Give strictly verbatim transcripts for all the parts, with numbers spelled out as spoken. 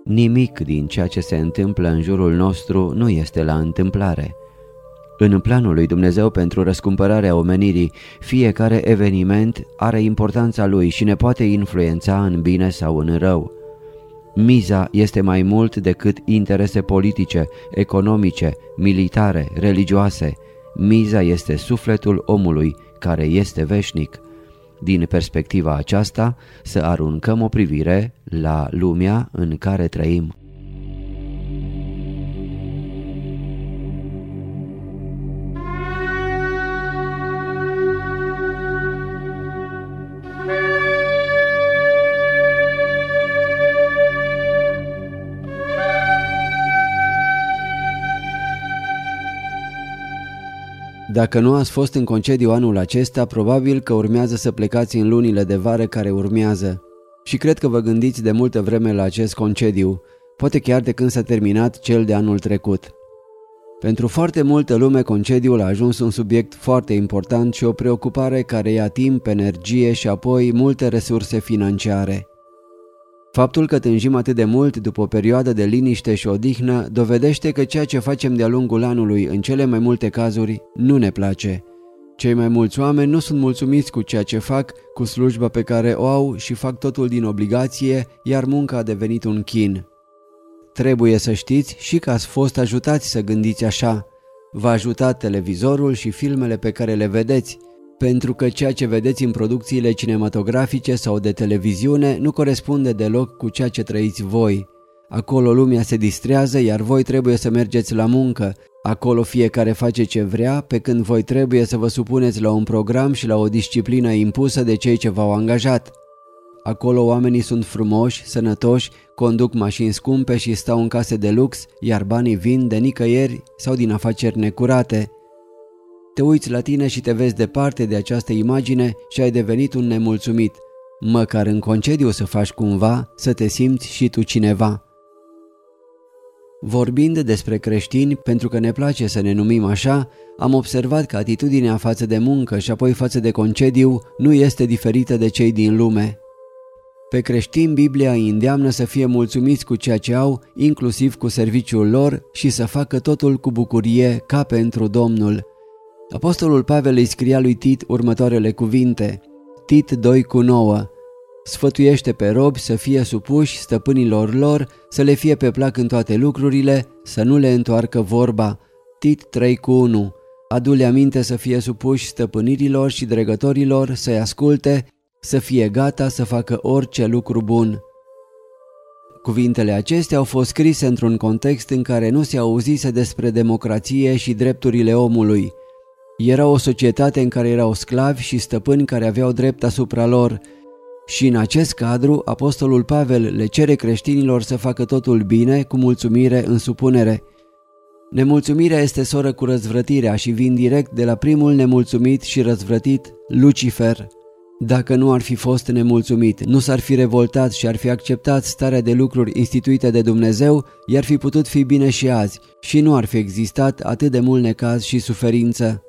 Nimic din ceea ce se întâmplă în jurul nostru nu este la întâmplare. În planul lui Dumnezeu pentru răscumpărarea omenirii, fiecare eveniment are importanța lui și ne poate influența în bine sau în rău. Miza este mai mult decât interese politice, economice, militare, religioase. Miza este sufletul omului, care este veșnic. Din perspectiva aceasta, să aruncăm o privire la lumea în care trăim. Dacă nu ați fost în concediu anul acesta, probabil că urmează să plecați în lunile de vară care urmează. Și cred că vă gândiți de multă vreme la acest concediu, poate chiar de când s-a terminat cel de anul trecut. Pentru foarte multă lume, concediul a ajuns un subiect foarte important și o preocupare care ia timp, energie și apoi multe resurse financiare. Faptul că tânjim atât de mult după o perioadă de liniște și odihnă dovedește că ceea ce facem de-a lungul anului, în cele mai multe cazuri, nu ne place. Cei mai mulți oameni nu sunt mulțumiți cu ceea ce fac, cu slujba pe care o au și fac totul din obligație, iar munca a devenit un chin. Trebuie să știți și că ați fost ajutați să gândiți așa. V-a ajutat televizorul și filmele pe care le vedeți, pentru că ceea ce vedeți în producțiile cinematografice sau de televiziune nu corespunde deloc cu ceea ce trăiți voi. Acolo lumea se distrează, iar voi trebuie să mergeți la muncă. Acolo fiecare face ce vrea, pe când voi trebuie să vă supuneți la un program și la o disciplină impusă de cei ce v-au angajat. Acolo oamenii sunt frumoși, sănătoși, conduc mașini scumpe și stau în case de lux, iar banii vin de nicăieri sau din afaceri necurate. Te uiți la tine și te vezi departe de această imagine și ai devenit un nemulțumit. Măcar în concediu să faci cumva, să te simți și tu cineva. Vorbind despre creștini, pentru că ne place să ne numim așa, am observat că atitudinea față de muncă și apoi față de concediu nu este diferită de cei din lume. Pe creștini, Biblia îi îndeamnă să fie mulțumiți cu ceea ce au, inclusiv cu serviciul lor, și să facă totul cu bucurie ca pentru Domnul. Apostolul Pavel îi scria lui Tit următoarele cuvinte. Tit doi cu nouă. Sfătuiește pe robi să fie supuși stăpânilor lor, să le fie pe plac în toate lucrurile, să nu le întoarcă vorba. Tit trei cu unu. Adu-le aminte să fie supuși stăpânirilor și dregătorilor, să-i asculte, să fie gata să facă orice lucru bun. Cuvintele acestea au fost scrise într-un context în care nu se auzise despre democrație și drepturile omului. Era o societate în care erau sclavi și stăpâni care aveau drept asupra lor. Și în acest cadru, apostolul Pavel le cere creștinilor să facă totul bine, cu mulțumire în supunere. Nemulțumirea este soră cu răzvrătirea și vin direct de la primul nemulțumit și răzvrătit, Lucifer. Dacă nu ar fi fost nemulțumit, nu s-ar fi revoltat și ar fi acceptat starea de lucruri instituită de Dumnezeu, i-ar fi putut fi bine și azi și nu ar fi existat atât de mult necaz și suferință.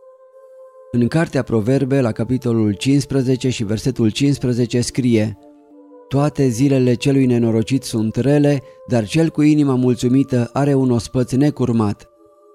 În cartea Proverbe, la capitolul cincisprezece și versetul cincisprezece scrie: Toate zilele celui nenorocit sunt rele, dar cel cu inima mulțumită are un ospăț necurmat.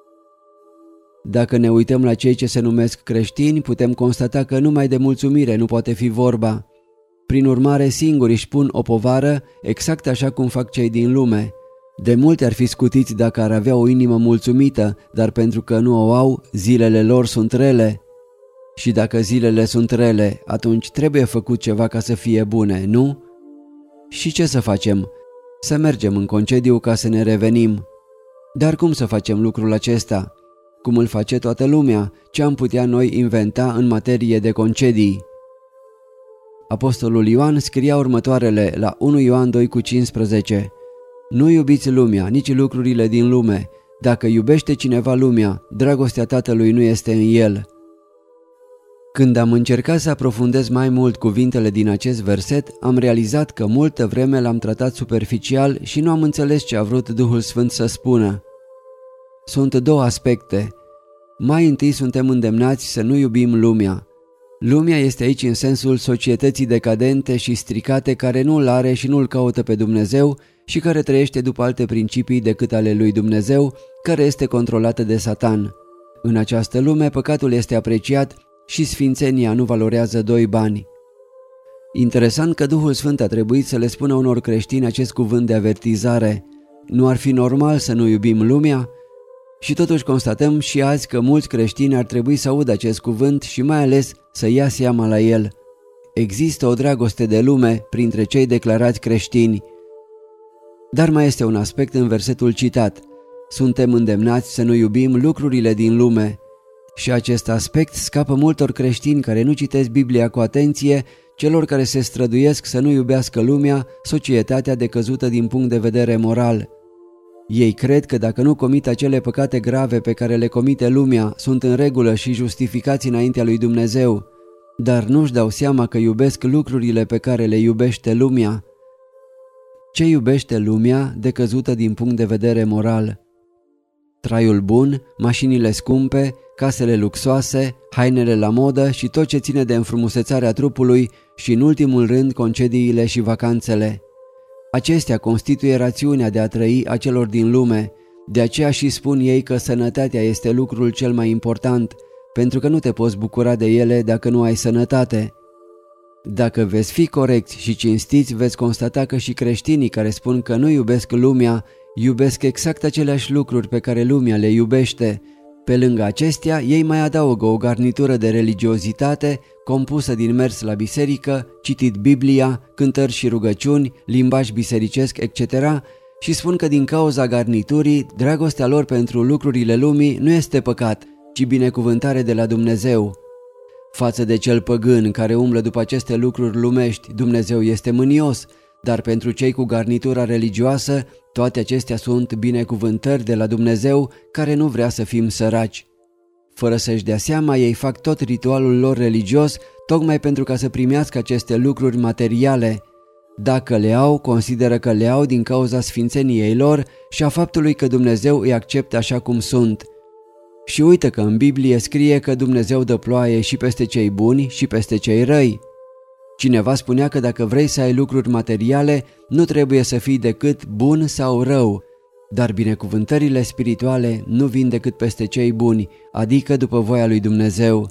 Dacă ne uităm la cei ce se numesc creștini, putem constata că numai de mulțumire nu poate fi vorba. Prin urmare, singuri își pun o povară, exact așa cum fac cei din lume. De multe ar fi scutiți dacă ar avea o inimă mulțumită, dar pentru că nu o au, zilele lor sunt rele. Și dacă zilele sunt rele, atunci trebuie făcut ceva ca să fie bune, nu? Și ce să facem? Să mergem în concediu ca să ne revenim. Dar cum să facem lucrul acesta? Cum îl face toată lumea? Ce am putea noi inventa în materie de concedii? Apostolul Ioan scria următoarele la unu Ioan doi cu cincisprezece. Nu iubiți lumea, nici lucrurile din lume. Dacă iubește cineva lumea, dragostea Tatălui nu este în el. Când am încercat să aprofundez mai mult cuvintele din acest verset, am realizat că multă vreme l-am tratat superficial și nu am înțeles ce a vrut Duhul Sfânt să spună. Sunt două aspecte. Mai întâi suntem îndemnați să nu iubim lumea. Lumea este aici în sensul societății decadente și stricate care nu-L are și nu-L caută pe Dumnezeu și care trăiește după alte principii decât ale lui Dumnezeu, care este controlată de Satan. În această lume, păcatul este apreciat și sfințenia nu valorează doi bani. Interesant că Duhul Sfânt a trebuit să le spună unor creștini acest cuvânt de avertizare. Nu ar fi normal să nu iubim lumea? Și totuși constatăm și azi că mulți creștini ar trebui să audă acest cuvânt și mai ales să ia seama la el. Există o dragoste de lume printre cei declarați creștini. Dar mai este un aspect în versetul citat. Suntem îndemnați să nu iubim lucrurile din lume. Și acest aspect scapă multor creștini care nu citesc Biblia cu atenție, celor care se străduiesc să nu iubească lumea, societatea decăzută din punct de vedere moral. Ei cred că dacă nu comit acele păcate grave pe care le comite lumea, sunt în regulă și justificați înaintea lui Dumnezeu, dar nu-și dau seama că iubesc lucrurile pe care le iubește lumea. Ce iubește lumea decăzută din punct de vedere moral? Traiul bun, mașinile scumpe, casele luxoase, hainele la modă și tot ce ține de înfrumusețarea trupului și, în ultimul rând, concediile și vacanțele. Acestea constituie rațiunea de a trăi a celor din lume, de aceea și spun ei că sănătatea este lucrul cel mai important, pentru că nu te poți bucura de ele dacă nu ai sănătate. Dacă veți fi corecți și cinstiți, veți constata că și creștinii care spun că nu iubesc lumea, iubesc exact aceleași lucruri pe care lumea le iubește. Pe lângă acestea, ei mai adaugă o garnitură de religiozitate compusă din mers la biserică, citit Biblia, cântări și rugăciuni, limbaj bisericesc, et cetera și spun că din cauza garniturii, dragostea lor pentru lucrurile lumii nu este păcat, ci binecuvântare de la Dumnezeu. Față de cel păgân care umblă după aceste lucruri lumești, Dumnezeu este mânios, dar pentru cei cu garnitura religioasă, toate acestea sunt binecuvântări de la Dumnezeu care nu vrea să fim săraci. Fără să-și dea seama, ei fac tot ritualul lor religios tocmai pentru ca să primească aceste lucruri materiale. Dacă le au, consideră că le au din cauza sfințeniei lor și a faptului că Dumnezeu îi acceptă așa cum sunt. Și uită că în Biblie scrie că Dumnezeu dă ploaie și peste cei buni și peste cei răi. Cineva spunea că dacă vrei să ai lucruri materiale, nu trebuie să fii decât bun sau rău, dar binecuvântările spirituale nu vin decât peste cei buni, adică după voia lui Dumnezeu.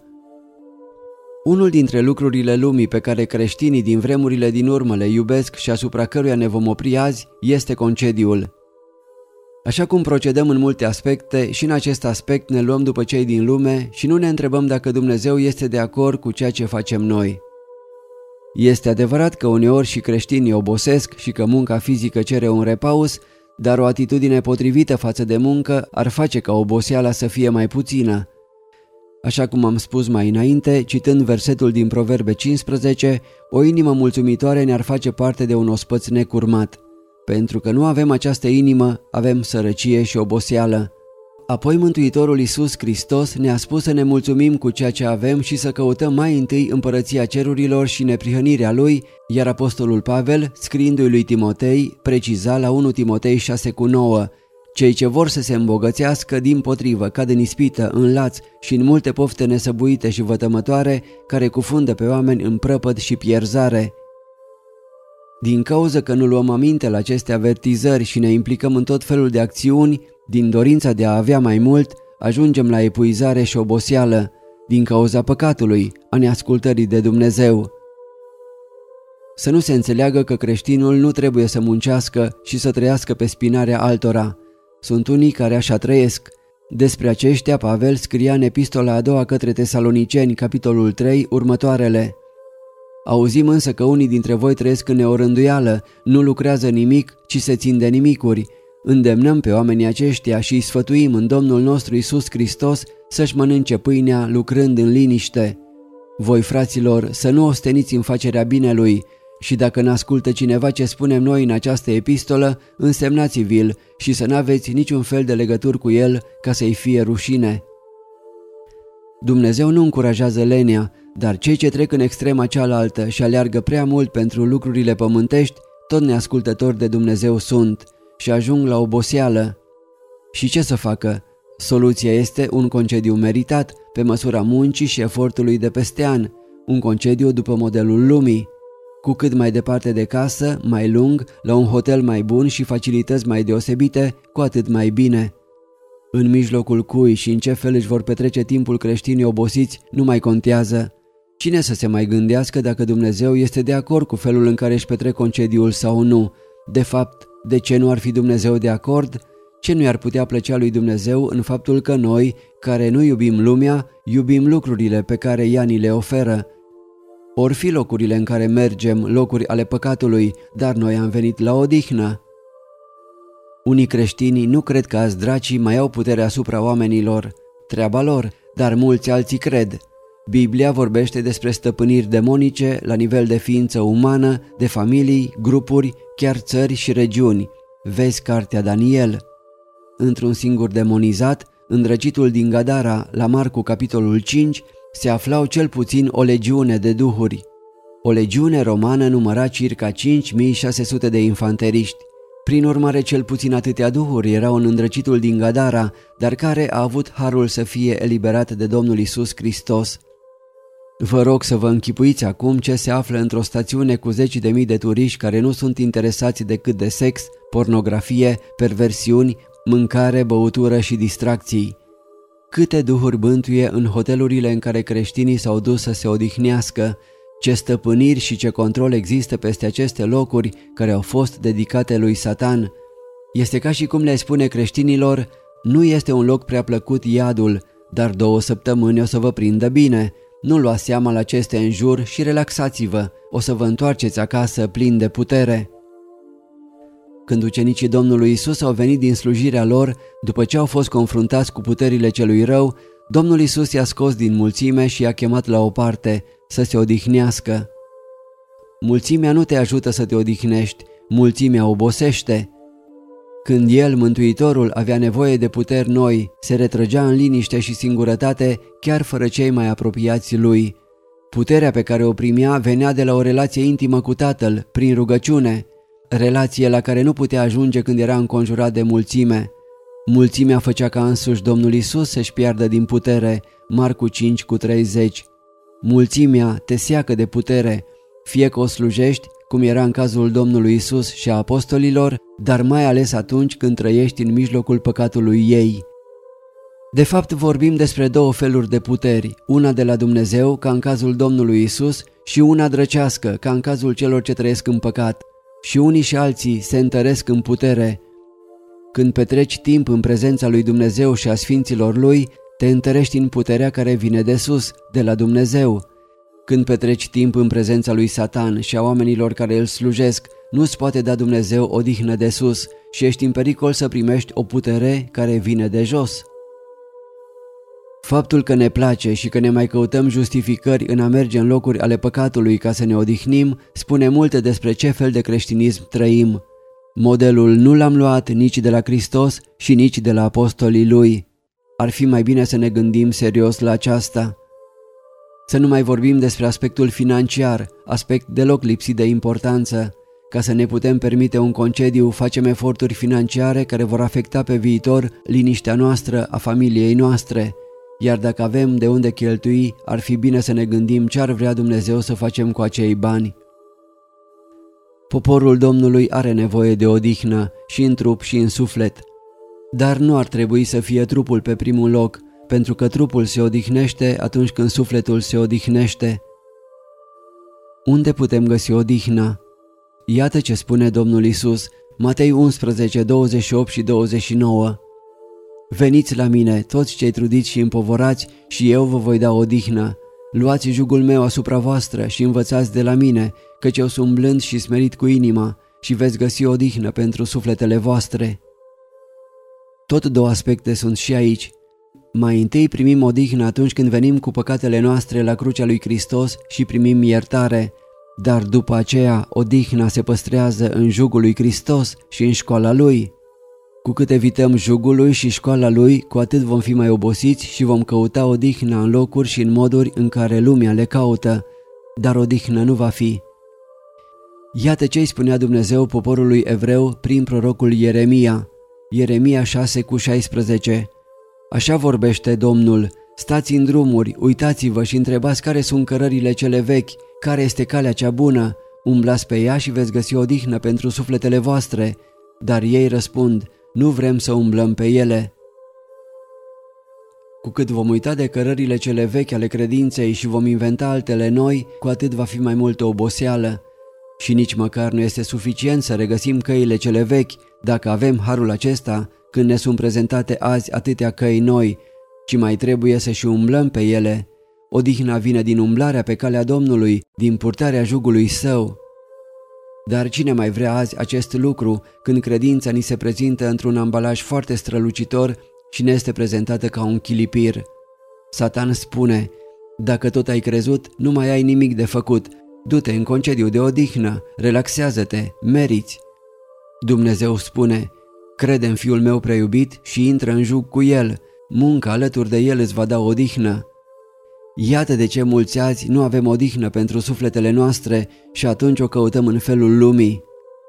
Unul dintre lucrurile lumii pe care creștinii din vremurile din urmă le iubesc și asupra căruia ne vom opri azi este concediul. Așa cum procedăm în multe aspecte, și în acest aspect ne luăm după cei din lume și nu ne întrebăm dacă Dumnezeu este de acord cu ceea ce facem noi. Este adevărat că uneori și creștinii obosesc și că munca fizică cere un repaus, dar o atitudine potrivită față de muncă ar face ca oboseala să fie mai puțină. Așa cum am spus mai înainte, citând versetul din Proverbe cincisprezece, o inimă mulțumitoare ne-ar face parte de un ospăț necurmat. Pentru că nu avem această inimă, avem sărăcie și oboseală. Apoi Mântuitorul Iisus Hristos ne-a spus să ne mulțumim cu ceea ce avem și să căutăm mai întâi împărăția cerurilor și neprihănirea Lui, iar Apostolul Pavel, scriindu-i lui Timotei, preciza la unu Timotei șase cu nouă: cei ce vor să se îmbogățească, dimpotrivă, cad în ispită, în laț și în multe pofte nesăbuite și vătămătoare, care cufundă pe oameni în prăpăd și pierzare. Din cauza că nu luăm aminte la aceste avertizări și ne implicăm în tot felul de acțiuni, din dorința de a avea mai mult, ajungem la epuizare și oboseală, din cauza păcatului, a neascultării de Dumnezeu. Să nu se înțeleagă că creștinul nu trebuie să muncească și să trăiască pe spinarea altora. Sunt unii care așa trăiesc. Despre aceștia Pavel scria în epistola a doua către Tesaloniceni, capitolul trei, următoarele: auzim însă că unii dintre voi trăiesc în neorânduială, nu lucrează nimic, ci se țin de nimicuri. Îndemnăm pe oamenii aceștia și îi sfătuim în Domnul nostru Iisus Hristos să-și mănânce pâinea lucrând în liniște. Voi, fraților, să nu osteniți în facerea binelui și dacă n-ascultă cineva ce spunem noi în această epistolă, însemnați-vi-l și să n-aveți niciun fel de legături cu el ca să-i fie rușine. Dumnezeu nu încurajează lenia, dar cei ce trec în extrema cealaltă și aleargă prea mult pentru lucrurile pământești, tot neascultători de Dumnezeu sunt și ajung la oboseală. Și ce să facă? Soluția este un concediu meritat, pe măsura muncii și efortului de peste an, un concediu după modelul lumii. Cu cât mai departe de casă, mai lung, la un hotel mai bun și facilități mai deosebite, cu atât mai bine. În mijlocul cui și în ce fel își vor petrece timpul creștinii obosiți nu mai contează. Cine să se mai gândească dacă Dumnezeu este de acord cu felul în care își petrec concediul sau nu? De fapt, de ce nu ar fi Dumnezeu de acord? Ce nu i-ar putea plăcea lui Dumnezeu în faptul că noi, care nu iubim lumea, iubim lucrurile pe care ea ni le oferă? Or fi locurile în care mergem, locuri ale păcatului, dar noi am venit la odihnă. Unii creștini nu cred că azi dracii mai au putere asupra oamenilor. Treaba lor, dar mulți alții cred. Biblia vorbește despre stăpâniri demonice la nivel de ființă umană, de familii, grupuri, chiar țări și regiuni. Vezi cartea Daniel. Într-un singur demonizat, îndrăcitul din Gadara, la Marcu capitolul cinci, se aflau cel puțin o legiune de duhuri. O legiune romană număra circa cinci mii șase sute de infanteriști. Prin urmare, cel puțin atâtea duhuri erau în îndrăcitul din Gadara, dar care a avut harul să fie eliberat de Domnul Iisus Hristos. Vă rog să vă închipuiți acum ce se află într-o stațiune cu zeci de mii de turiști care nu sunt interesați decât de sex, pornografie, perversiuni, mâncare, băutură și distracții. Câte duhuri bântuie în hotelurile în care creștinii s-au dus să se odihnească, ce stăpâniri și ce control există peste aceste locuri care au fost dedicate lui Satan. Este ca și cum le spune creștinilor, nu este un loc prea plăcut iadul, dar două săptămâni o să vă prindă bine. Nu luați seama la ce este în jur și relaxați-vă, o să vă întoarceți acasă plini de putere. Când ucenicii Domnului Iisus au venit din slujirea lor, după ce au fost confruntați cu puterile celui rău, Domnul Iisus i-a scos din mulțime și i-a chemat la o parte, să se odihnească. Mulțimea nu te ajută să te odihnești, mulțimea obosește. Când El, Mântuitorul, avea nevoie de puteri noi, se retrăgea în liniște și singurătate, chiar fără cei mai apropiați Lui. Puterea pe care o primea venea de la o relație intimă cu Tatăl, prin rugăciune, relație la care nu putea ajunge când era înconjurat de mulțime. Mulțimea făcea ca însuși Domnul Iisus să-și piardă din putere, Marcu cinci cu treizeci. Mulțimea te seacă de putere, fie că o slujești, cum era în cazul Domnului Iisus și a apostolilor, dar mai ales atunci când trăiești în mijlocul păcatului ei. De fapt, vorbim despre două feluri de puteri, una de la Dumnezeu, ca în cazul Domnului Iisus, și una drăcească, ca în cazul celor ce trăiesc în păcat. Și unii și alții se întăresc în putere. Când petreci timp în prezența lui Dumnezeu și a sfinților Lui, te întărești în puterea care vine de sus, de la Dumnezeu. Când petreci timp în prezența lui Satan și a oamenilor care îl slujesc, nu-ți poate da Dumnezeu odihnă de sus și ești în pericol să primești o putere care vine de jos. Faptul că ne place și că ne mai căutăm justificări în a merge în locuri ale păcatului ca să ne odihnim, spune multe despre ce fel de creștinism trăim. Modelul nu l-am luat nici de la Hristos și nici de la apostolii Lui. Ar fi mai bine să ne gândim serios la aceasta. Să nu mai vorbim despre aspectul financiar, aspect deloc lipsit de importanță. Ca să ne putem permite un concediu, facem eforturi financiare care vor afecta pe viitor liniștea noastră, a familiei noastre. Iar dacă avem de unde cheltui, ar fi bine să ne gândim ce ar vrea Dumnezeu să facem cu acei bani. Poporul Domnului are nevoie de odihnă și în trup și în suflet. Dar nu ar trebui să fie trupul pe primul loc, pentru că trupul se odihnește atunci când sufletul se odihnește. Unde putem găsi odihna? Iată ce spune Domnul Iisus, Matei unsprezece, douăzeci și opt și douăzeci și nouă. Veniți la mine, toți cei trudiți și împovorați, și eu vă voi da odihnă. Luați jugul meu asupra voastră și învățați de la mine, căci eu sunt blând și smerit cu inima, și veți găsi odihnă pentru sufletele voastre. Tot două aspecte sunt și aici. Mai întâi primim odihnă atunci când venim cu păcatele noastre la crucea lui Hristos și primim iertare, dar după aceea odihna se păstrează în jugul lui Hristos și în școala Lui. Cu cât evităm jugul Lui și școala Lui, cu atât vom fi mai obosiți și vom căuta odihna în locuri și în moduri în care lumea le caută, dar odihnă nu va fi. Iată ce îi spunea Dumnezeu poporului evreu prin prorocul Ieremia, Ieremia șase cu șaisprezece. Așa vorbește Domnul, stați în drumuri, uitați-vă și întrebați care sunt cărările cele vechi, care este calea cea bună, Umblați pe ea și veți găsi odihnă pentru sufletele voastre, dar ei răspund, nu vrem să umblăm pe ele. Cu cât vom uita de cărările cele vechi ale credinței și vom inventa altele noi, cu atât va fi mai multă oboseală. Și nici măcar nu este suficient să regăsim căile cele vechi, dacă avem harul acesta, când ne sunt prezentate azi atâtea căi noi, ci mai trebuie să și umblăm pe ele. Odihna vine din umblarea pe calea Domnului, din purtarea jugului său. Dar cine mai vrea azi acest lucru, când credința ni se prezintă într-un ambalaj foarte strălucitor și ne este prezentată ca un chilipir? Satan spune, dacă tot ai crezut, nu mai ai nimic de făcut, du-te în concediu de odihnă, relaxează-te, meriți. Dumnezeu spune, crede în Fiul meu preiubit și intră în jug cu El, munca alături de El îți va da odihnă. Iată de ce mulți azi nu avem odihnă pentru sufletele noastre și atunci o căutăm în felul lumii.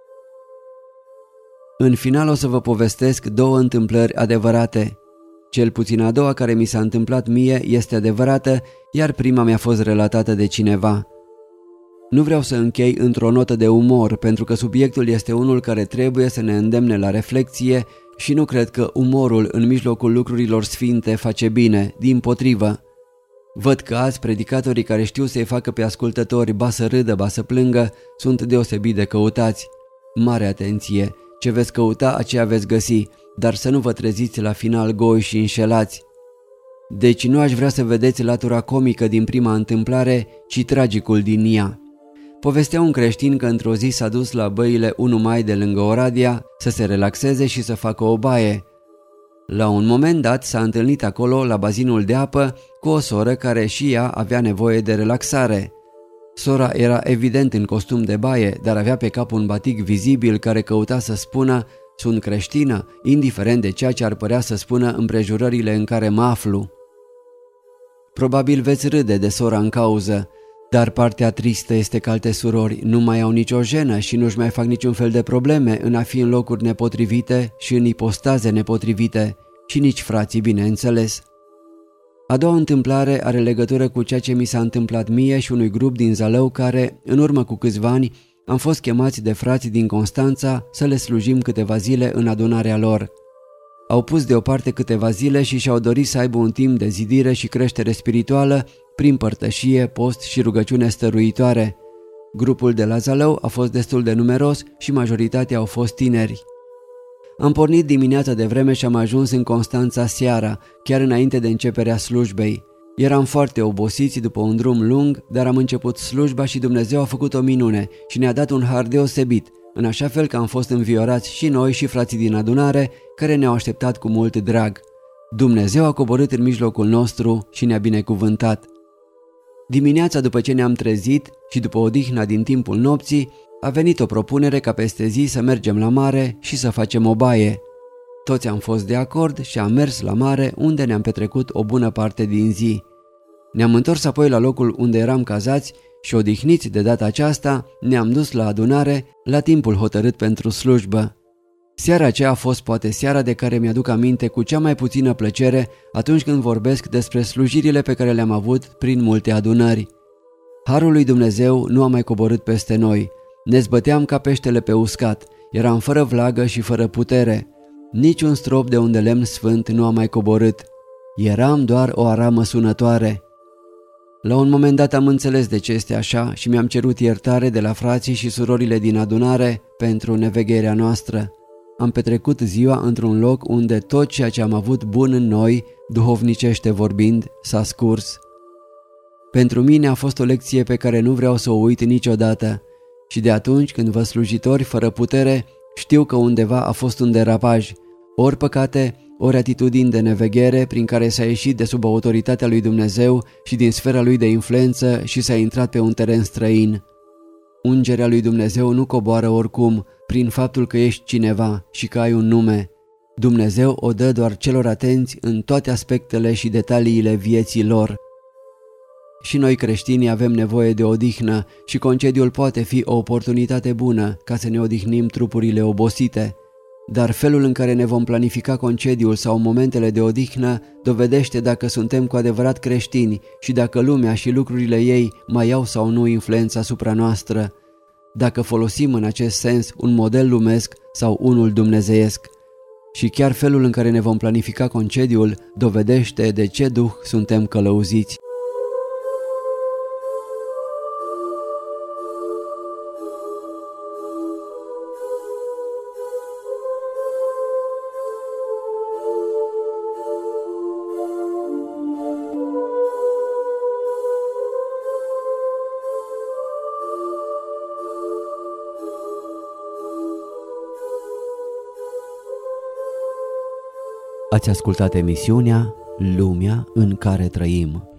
În final o să vă povestesc două întâmplări adevărate. Cel puțin a doua care mi s-a întâmplat mie este adevărată, iar prima mi-a fost relatată de cineva. Nu vreau să închei într-o notă de umor, pentru că subiectul este unul care trebuie să ne îndemne la reflexie și nu cred că umorul în mijlocul lucrurilor sfinte face bine, dimpotrivă. Văd că azi predicatorii care știu să-i facă pe ascultători ba să râdă, ba să plângă, sunt deosebit de căutați. Mare atenție! Ce veți căuta, aceea veți găsi, dar să nu vă treziți la final goi și înșelați. Deci nu aș vrea să vedeți latura comică din prima întâmplare, ci tragicul din ea. Povestea un creștin că într-o zi s-a dus la băile Unu Mai de lângă Oradea să se relaxeze și să facă o baie. La un moment dat s-a întâlnit acolo, la bazinul de apă, cu o soră care și ea avea nevoie de relaxare. Sora era evident în costum de baie, dar avea pe cap un batic vizibil care căuta să spună, sunt creștină, indiferent de ceea ce ar părea să spună împrejurările în care mă aflu. Probabil veți râde de sora în cauză, dar partea tristă este că alte surori nu mai au nicio jenă și nu-și mai fac niciun fel de probleme în a fi în locuri nepotrivite și în ipostaze nepotrivite, și nici frații, bineînțeles. A doua întâmplare are legătură cu ceea ce mi s-a întâmplat mie și unui grup din Zalău care, în urmă cu câțiva ani, am fost chemați de frații din Constanța să le slujim câteva zile în adunarea lor. Au pus deoparte câteva zile și și-au dorit să aibă un timp de zidire și creștere spirituală prin părtășie, post și rugăciune stăruitoare. Grupul de la Zalău a fost destul de numeros și majoritatea au fost tineri. Am pornit dimineața de vreme și am ajuns în Constanța seara, chiar înainte de începerea slujbei. Eram foarte obosiți după un drum lung, dar am început slujba și Dumnezeu a făcut o minune și ne-a dat un har deosebit, în așa fel că am fost înviorați și noi și frații din adunare, care ne-au așteptat cu mult drag. Dumnezeu a coborât în mijlocul nostru și ne-a binecuvântat. Dimineața după ce ne-am trezit și după odihna din timpul nopții, a venit o propunere ca peste zi să mergem la mare și să facem o baie. Toți am fost de acord și am mers la mare, unde ne-am petrecut o bună parte din zi. Ne-am întors apoi la locul unde eram cazați și, odihniți de data aceasta, ne-am dus la adunare la timpul hotărât pentru slujbă. Seara aceea a fost poate seara de care mi-aduc aminte cu cea mai puțină plăcere atunci când vorbesc despre slujirile pe care le-am avut prin multe adunări. Harul lui Dumnezeu nu a mai coborât peste noi. Ne zbăteam ca peștele pe uscat, eram fără vlagă și fără putere. Niciun strop de un de lemn sfânt nu a mai coborât. Eram doar o aramă sunătoare. La un moment dat am înțeles de ce este așa și mi-am cerut iertare de la frații și surorile din adunare pentru nevegherea noastră. Am petrecut ziua într-un loc unde tot ceea ce am avut bun în noi, duhovnicește vorbind, s-a scurs. Pentru mine a fost o lecție pe care nu vreau să o uit niciodată și de atunci când văd slujitori fără putere, știu că undeva a fost un derapaj, ori păcate, ori atitudini de neveghere prin care s-a ieșit de sub autoritatea lui Dumnezeu și din sfera lui de influență și s-a intrat pe un teren străin. Ungerea lui Dumnezeu nu coboară oricum, prin faptul că ești cineva și că ai un nume. Dumnezeu o dă doar celor atenți în toate aspectele și detaliile vieții lor. Și noi creștinii avem nevoie de odihnă și concediul poate fi o oportunitate bună ca să ne odihnim trupurile obosite. Dar felul în care ne vom planifica concediul sau momentele de odihnă dovedește dacă suntem cu adevărat creștini și dacă lumea și lucrurile ei mai au sau nu influența asupra noastră. dacă folosim în acest sens un model lumesc sau unul dumnezeiesc. Și chiar felul în care ne vom planifica concediul dovedește de ce duh suntem călăuziți. Ați ascultat emisiunea Lumea în care trăim.